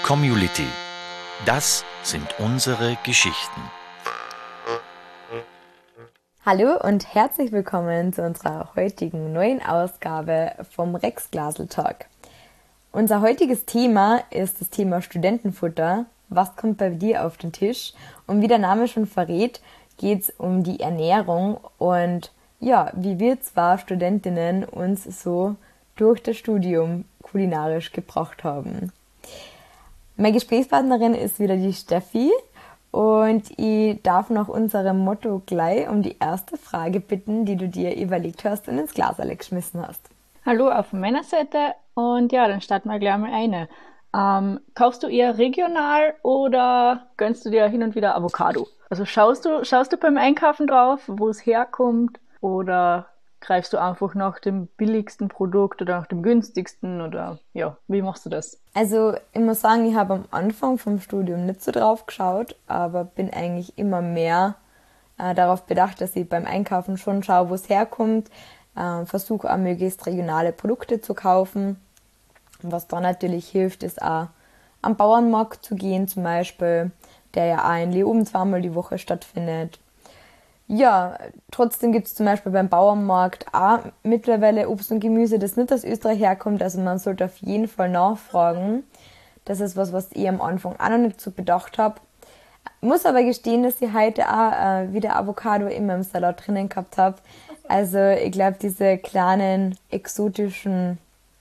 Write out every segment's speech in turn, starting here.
Community. Das sind unsere Geschichten. Hallo und herzlich willkommen zu unserer heutigen neuen Ausgabe vom Rexglasl Talk. Unser heutiges Thema ist das Thema Studentenfutter. Was kommt bei dir auf den Tisch? Und wie der Name schon verrät, geht es um die Ernährung und ja, wie wir zwei Studentinnen uns so durch das Studium kulinarisch gebracht haben. Meine Gesprächspartnerin ist wieder die Steffi und ich darf nach unserem Motto gleich um die erste Frage bitten, die du dir überlegt hast und ins Glas geschmissen hast. Hallo auch von meiner Seite und ja, dann starten wir gleich mal eine. Kaufst du eher regional oder gönnst du dir hin und wieder Avocado? Also schaust du beim Einkaufen drauf, wo es herkommt, oder greifst du einfach nach dem billigsten Produkt oder nach dem günstigsten, oder ja, wie machst du das? Also ich muss sagen, ich habe am Anfang vom Studium nicht so drauf geschaut, aber bin eigentlich immer mehr darauf bedacht, dass ich beim Einkaufen schon schaue, wo es herkommt, versuche auch möglichst regionale Produkte zu kaufen. Und was da natürlich hilft, ist auch am Bauernmarkt zu gehen zum Beispiel, der ja auch in Leoben zweimal die Woche stattfindet. Ja, trotzdem gibt es zum Beispiel beim Bauernmarkt auch mittlerweile Obst und Gemüse, das nicht aus Österreich herkommt. Also man sollte auf jeden Fall nachfragen. Das ist was ich am Anfang auch noch nicht so bedacht habe. Muss aber gestehen, dass ich heute auch wieder Avocado in meinem Salat drinnen gehabt habe. Also ich glaube, diese kleinen exotischen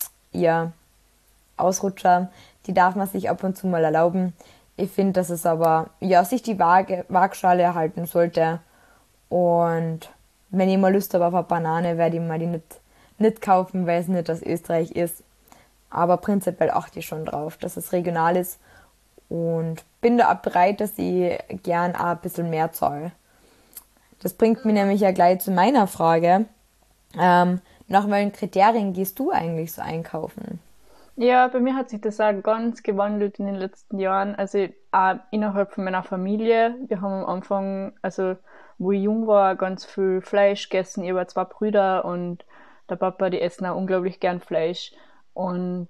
Ausrutscher, die darf man sich ab und zu mal erlauben. Ich finde, dass es aber sich die Waagschale erhalten sollte. Und wenn ich mal Lust habe auf eine Banane, werde ich mal die nicht kaufen, weil es nicht aus Österreich ist. Aber prinzipiell achte ich schon drauf, dass es regional ist. Und bin da auch bereit, dass ich gern auch ein bisschen mehr zahle. Das bringt mich nämlich ja gleich zu meiner Frage. Nach welchen Kriterien gehst du eigentlich so einkaufen? Ja, bei mir hat sich das auch ganz gewandelt in den letzten Jahren. Also auch innerhalb von meiner Familie. Wir haben am Anfang, also wo ich jung war, ganz viel Fleisch gegessen. Ich habe 2 Brüder und der Papa, die essen auch unglaublich gern Fleisch. Und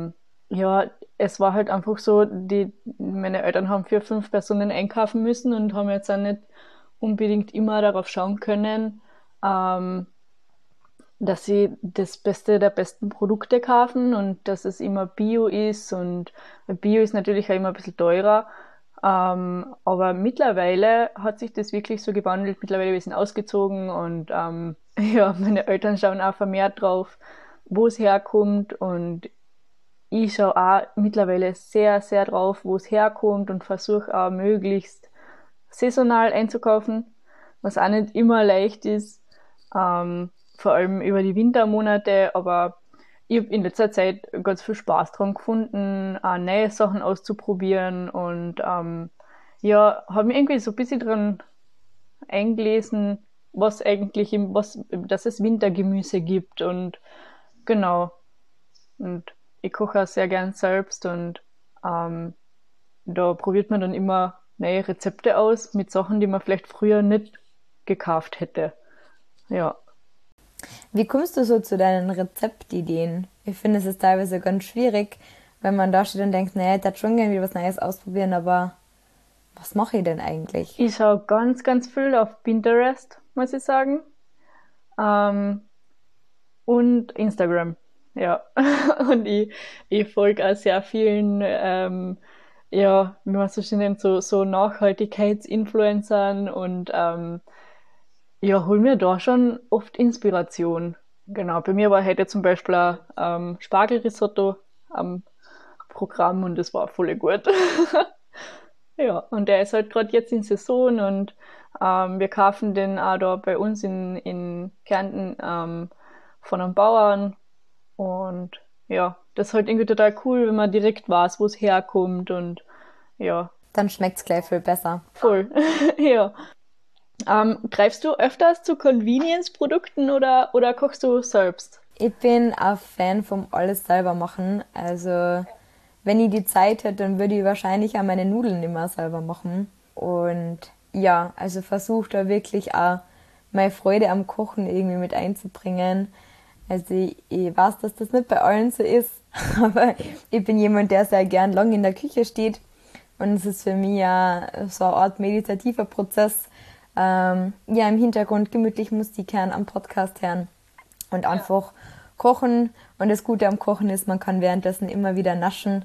es war halt einfach so, meine Eltern haben 4, 5 Personen einkaufen müssen und haben jetzt auch nicht unbedingt immer darauf schauen können, dass sie das Beste der besten Produkte kaufen und dass es immer Bio ist, und Bio ist natürlich auch immer ein bisschen teurer. Aber mittlerweile hat sich das wirklich so gewandelt. Mittlerweile wir sind ausgezogen und meine Eltern schauen auch vermehrt drauf, wo es herkommt, und ich schaue auch mittlerweile sehr, sehr drauf, wo es herkommt, und versuche auch möglichst saisonal einzukaufen, was auch nicht immer leicht ist. Vor allem über die Wintermonate, aber ich habe in letzter Zeit ganz viel Spaß dran gefunden, auch neue Sachen auszuprobieren, und habe mich irgendwie so ein bisschen dran eingelesen, dass es Wintergemüse gibt, und genau. Und ich koche auch sehr gern selbst, und da probiert man dann immer neue Rezepte aus mit Sachen, die man vielleicht früher nicht gekauft hätte. Ja. Wie kommst du so zu deinen Rezeptideen? Ich finde, es ist teilweise ganz schwierig, wenn man da steht und denkt, naja, ich hätte schon gerne wieder was Neues ausprobieren, aber was mache ich denn eigentlich? Ich schaue ganz, ganz viel auf Pinterest, muss ich sagen. Und Instagram. Ja. Und ich folge auch sehr vielen, wie man so schön nennt, so Nachhaltigkeitsinfluencern, und hol mir da schon oft Inspiration. Genau, bei mir war heute zum Beispiel auch Spargelrisotto am Programm, und das war voll gut. Ja, und der ist halt gerade jetzt in Saison, und wir kaufen den auch da bei uns in Kärnten von einem Bauern, und ja, das ist halt irgendwie total cool, wenn man direkt weiß, wo es herkommt, und ja. Dann schmeckt es gleich viel besser. Voll, ja. Greifst du öfters zu Convenience-Produkten oder kochst du selbst? Ich bin ein Fan vom alles selber machen. Also wenn ich die Zeit hätte, dann würde ich wahrscheinlich auch meine Nudeln immer selber machen. Und ja, also versuche da wirklich auch meine Freude am Kochen irgendwie mit einzubringen. Also ich weiß, dass das nicht bei allen so ist, Aber ich bin jemand, der sehr gern lang in der Küche steht. Und es ist für mich ja so eine Art meditativer Prozess. Ja, im Hintergrund gemütlich Musik hören, am Podcast hören und einfach kochen. Und das Gute am Kochen ist, man kann währenddessen immer wieder naschen.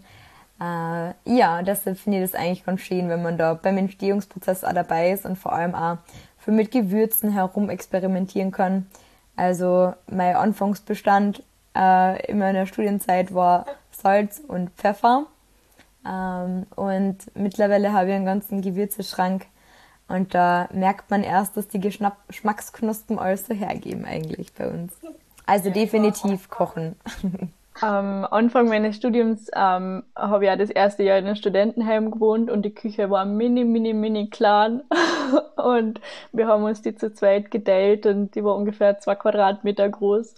Ja, deshalb finde ich das eigentlich ganz schön, wenn man da beim Entstehungsprozess auch dabei ist und vor allem auch viel mit Gewürzen herum experimentieren kann. Also mein Anfangsbestand in meiner Studienzeit war Salz und Pfeffer. Und mittlerweile habe ich einen ganzen Gewürzeschrank und da merkt man erst, dass die Geschmacksknospen alles so hergeben eigentlich bei uns. Also definitiv kochen. Am Anfang meines Studiums habe ich ja das erste Jahr in einem Studentenheim gewohnt und die Küche war mini klein und wir haben uns die zu zweit geteilt und die war ungefähr 2 Quadratmeter groß.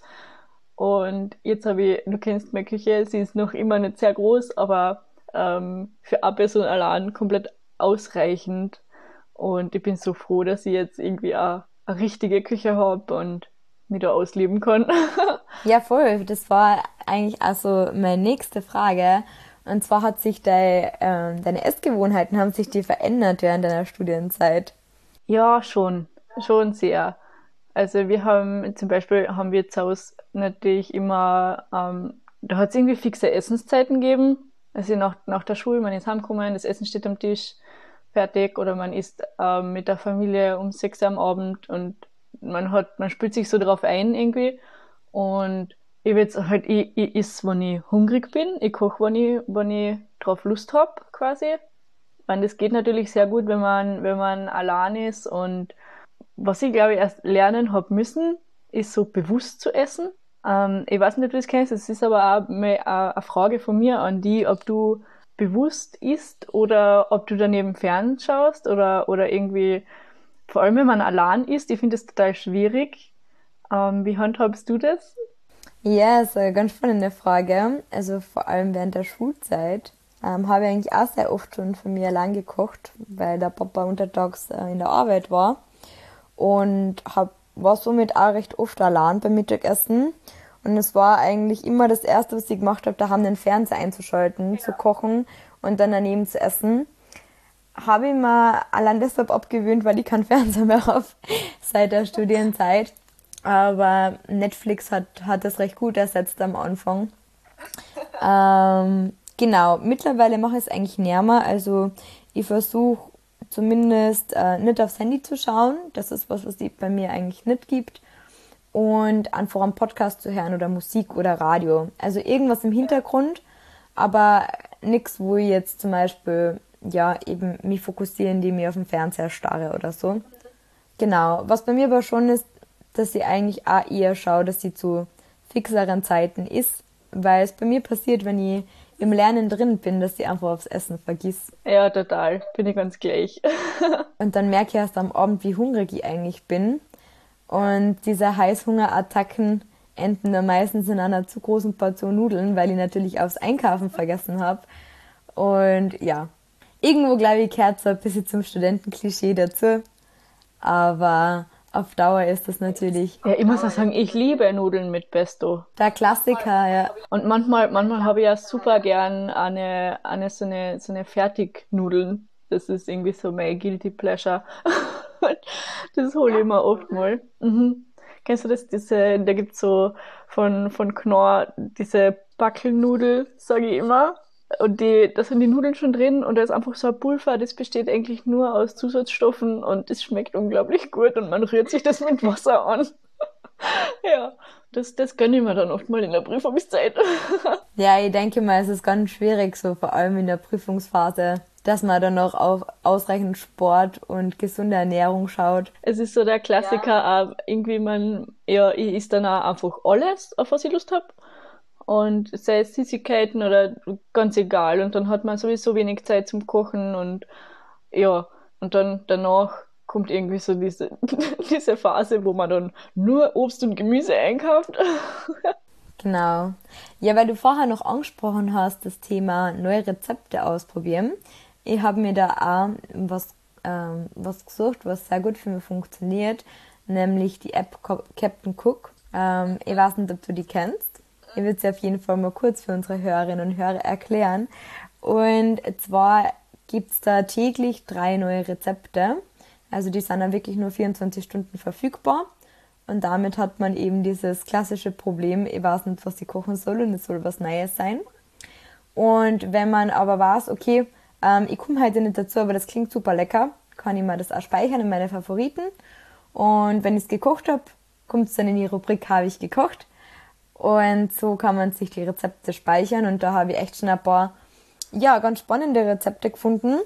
Und jetzt habe ich, du kennst meine Küche, sie ist noch immer nicht sehr groß, aber für eine Person allein komplett ausreichend. Und ich bin so froh, dass ich jetzt irgendwie eine richtige Küche habe und mich da ausleben kann. Ja, voll. Das war eigentlich also meine nächste Frage. Und zwar hat sich deine Essgewohnheiten, haben sich die verändert während deiner Studienzeit? Ja, schon sehr. Also zum Beispiel haben wir zu Hause natürlich immer, da hat es irgendwie fixe Essenszeiten gegeben. Also nach der Schule, man ist heimgekommen, das Essen steht am Tisch, fertig, oder man isst mit der Familie um 6 Uhr am Abend und man spült sich so drauf ein irgendwie. Und ich iss, wenn ich hungrig bin, ich koche, wenn ich drauf Lust hab, quasi. Ich meine, das geht natürlich sehr gut, wenn man allein ist. Und was ich, glaube ich, erst lernen hab müssen, ist so bewusst zu essen. Ich weiß nicht, ob du das kennst, es ist aber auch mal eine Frage von mir an die, ob du bewusst isst oder ob du daneben fernschaust oder irgendwie, vor allem wenn man allein isst, ich finde das total schwierig. Wie handhabst du das? Ja, ist eine ganz spannende Frage. Also vor allem während der Schulzeit habe ich eigentlich auch sehr oft schon für mich allein gekocht, weil der Papa untertags in der Arbeit war und war somit auch recht oft allein beim Mittagessen. Und es war eigentlich immer das Erste, was ich gemacht habe, daheim den Fernseher einzuschalten, zu kochen und dann daneben zu essen. Habe ich mir allein deshalb abgewöhnt, weil ich keinen Fernseher mehr habe seit der Studienzeit. Aber Netflix hat das recht gut ersetzt am Anfang. Genau, mittlerweile mache ich es eigentlich nicht mehr. Also ich versuche zumindest nicht aufs Handy zu schauen. Das ist was es bei mir eigentlich nicht gibt. Und einfach einen Podcast zu hören oder Musik oder Radio. Also irgendwas im Hintergrund, aber nichts, wo ich jetzt zum Beispiel ja eben mich fokussiere, indem ich auf den Fernseher starre oder so. Genau, was bei mir aber schon ist, dass ich eigentlich auch eher schaue, dass sie zu fixeren Zeiten ist, weil es bei mir passiert, wenn ich im Lernen drin bin, dass ich einfach aufs Essen vergiss. Ja, total. Bin ich ganz gleich. Und dann merke ich erst am Abend, wie hungrig ich eigentlich bin. Und diese Heißhungerattacken enden dann meistens in einer zu großen Portion Nudeln, weil ich natürlich aufs Einkaufen vergessen habe. Und ja, irgendwo, glaube ich, gehört so ein bisschen zum Studentenklischee dazu. Aber auf Dauer ist das natürlich... Ja, ich muss auch sagen, ich liebe Nudeln mit Pesto. Der Klassiker, ja. Und manchmal habe ich ja super gern so eine Fertignudeln. Das ist irgendwie so mein Guilty Pleasure. Das hole ich mir oft mal. Mhm. Kennst du das? Da gibt's so von Knorr diese Backelnudel, sage ich immer. Und da sind die Nudeln schon drin und da ist einfach so ein Pulver, das besteht eigentlich nur aus Zusatzstoffen und es schmeckt unglaublich gut und man rührt sich das mit Wasser an. Ja, das gönne ich mir dann oft mal in der Prüfungszeit. Ja, ich denke mal, es ist ganz schwierig, so vor allem in der Prüfungsphase, dass man dann noch auf ausreichend Sport und gesunde Ernährung schaut. Es ist so der Klassiker, auch irgendwie ich esse dann auch einfach alles, auf was ich Lust habe. Und sei es Süßigkeiten oder ganz egal. Und dann hat man sowieso wenig Zeit zum Kochen und ja, und dann danach kommt irgendwie so diese Phase, wo man dann nur Obst und Gemüse einkauft. Genau. Ja, weil du vorher noch angesprochen hast, das Thema neue Rezepte ausprobieren. Ich habe mir da auch was gesucht, was sehr gut für mich funktioniert, nämlich die App Captain Cook. Ich weiß nicht, ob du die kennst. Ich würde sie auf jeden Fall mal kurz für unsere Hörerinnen und Hörer erklären. Und zwar gibt es da täglich 3 neue Rezepte. Also die sind dann wirklich nur 24 Stunden verfügbar. Und damit hat man eben dieses klassische Problem, ich weiß nicht, was ich kochen soll und es soll was Neues sein. Und wenn man aber weiß, okay, ich komme heute nicht dazu, aber das klingt super lecker, kann ich mir das auch speichern in meine Favoriten. Und wenn ich es gekocht habe, kommt es dann in die Rubrik Habe ich gekocht. Und so kann man sich die Rezepte speichern. Und da habe ich echt schon ein paar ganz spannende Rezepte gefunden,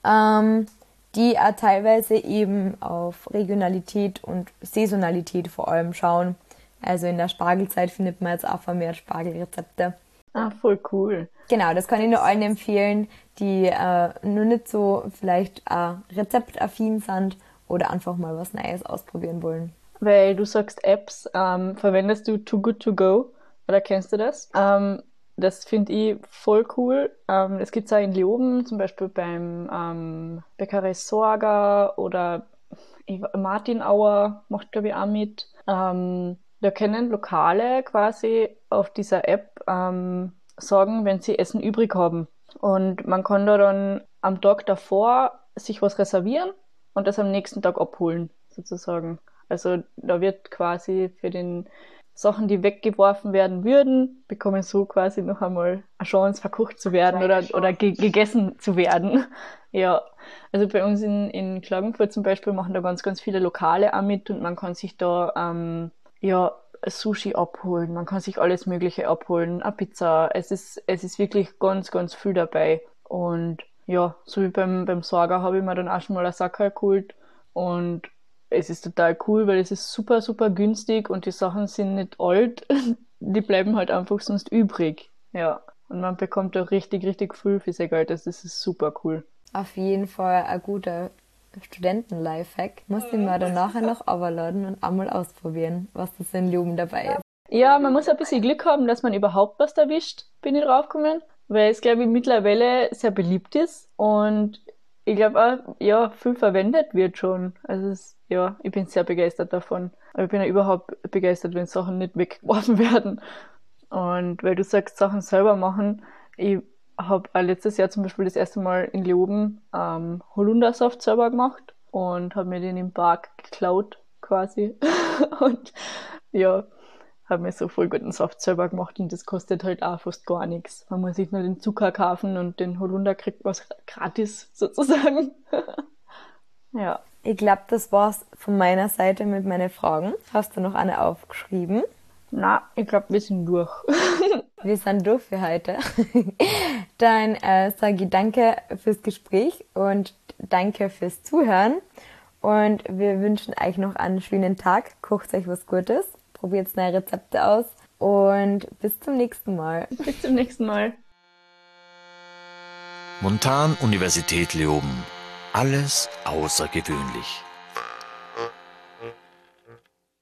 die auch teilweise eben auf Regionalität und Saisonalität vor allem schauen. Also in der Spargelzeit findet man jetzt auch vermehrt Spargelrezepte. Ah, voll cool. Genau, das kann ich nur allen empfehlen, die nur nicht so vielleicht rezeptaffin sind oder einfach mal was Neues ausprobieren wollen. Weil du sagst Apps, verwendest du Too Good To Go oder kennst du das? Das finde ich voll cool. Das gibt es auch in Leoben, zum Beispiel beim Bäckerei Sorger oder Martin Auer macht, glaube ich, auch mit. Da können Lokale quasi auf dieser App sagen, wenn sie Essen übrig haben. Und man kann da dann am Tag davor sich was reservieren und das am nächsten Tag abholen, sozusagen. Also da wird quasi für den Sachen, die weggeworfen werden würden, bekommen so quasi noch einmal eine Chance, verkocht zu werden oder gegessen zu werden. Ja, also bei uns in Klagenfurt zum Beispiel machen da ganz, ganz viele Lokale auch mit und man kann sich da Sushi abholen, man kann sich alles Mögliche abholen, eine Pizza. Es ist wirklich ganz, ganz viel dabei. Und ja, so wie beim Sorger habe ich mir dann auch schon mal eine Sackerl geholt und es ist total cool, weil es ist super, super günstig und die Sachen sind nicht alt. Die bleiben halt einfach sonst übrig. Ja. Und man bekommt da richtig, richtig viel für sein Geld. Das ist super cool. Auf jeden Fall ein guter Studenten-Lifehack. Muss ich mir dann nachher noch runterladen und einmal ausprobieren, was das in Leoben dabei ist. Ja, man muss ein bisschen Glück haben, dass man überhaupt was erwischt, bin ich draufgekommen. Weil es, glaube ich, mittlerweile sehr beliebt ist. Und ich glaube auch, viel verwendet wird schon. Also ich bin sehr begeistert davon. Aber ich bin ja überhaupt begeistert, wenn Sachen nicht weggeworfen werden. Und weil du sagst, Sachen selber machen, ich habe letztes Jahr zum Beispiel das erste Mal in Leoben Holundersaft selber gemacht und habe mir den im Park geklaut quasi. Und ja, habe mir so voll guten Saft selber gemacht und das kostet halt auch fast gar nichts. Man muss sich nur den Zucker kaufen und den Holunder kriegt was gratis sozusagen. Ja. Ich glaube, das war's von meiner Seite mit meinen Fragen. Hast du noch eine aufgeschrieben? Na, ich glaube, wir sind durch. Wir sind durch für heute. Dann sage ich danke fürs Gespräch und danke fürs Zuhören. Und wir wünschen euch noch einen schönen Tag. Kocht euch was Gutes. Probiert neue Rezepte aus. Und bis zum nächsten Mal. Bis zum nächsten Mal. Montan Universität Leoben. Alles außergewöhnlich.